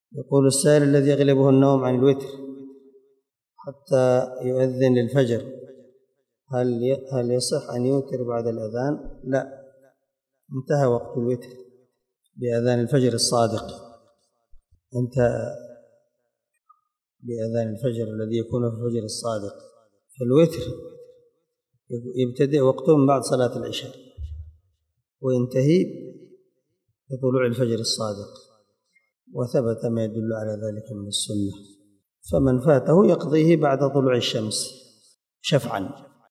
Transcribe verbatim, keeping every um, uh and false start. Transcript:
يقول السائل الذي يغلبه النوم عن الوتر حتى يؤذن للفجر، هل هل يصح أن يوتر بعد الأذان؟ لا، انتهى وقت الوتر بأذان الفجر الصادق، انتهى بأذان الفجر الذي يكون في الفجر الصادق. فالوتر يبتدئ وقته من بعد صلاة العشاء وينتهي بطلوع الفجر الصادق، وثبت ما يدل على ذلك من السنة، فمن فاته يقضيه بعد طلوع الشمس شفعا.